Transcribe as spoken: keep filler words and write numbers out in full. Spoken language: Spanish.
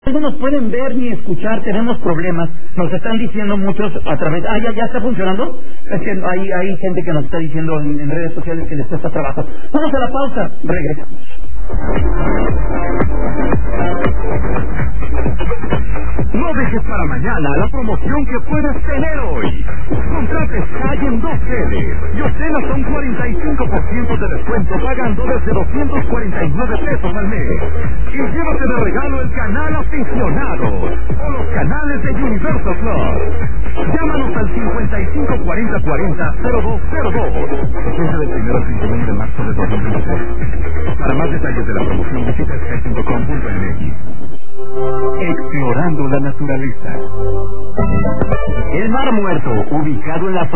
No nos pueden ver ni escuchar, tenemos problemas, nos están diciendo muchos a través, ah, ya, ya está funcionando, es que hay, hay gente que nos está diciendo en, en redes sociales que les cuesta trabajo. Vamos a la pausa, regresamos. No dejes para mañana la promoción que puedes tener hoy. Contrate Sky en dos sedes y obtén hasta un cuarenta y cinco por ciento de descuento pagando desde doscientos cuarenta y nueve pesos al mes. Y llévate de regalo el canal Aficionado o los canales de Universo Plus. Llámanos al cincuenta y cinco cuarenta cuarenta cero dos cero dos. Fecha del primero al treinta y uno de marzo de dos mil veintitrés. Para más detalles de la promoción visita sky punto com punto m x. Explorando la naturaleza. El Mar Muerto, ubicado en la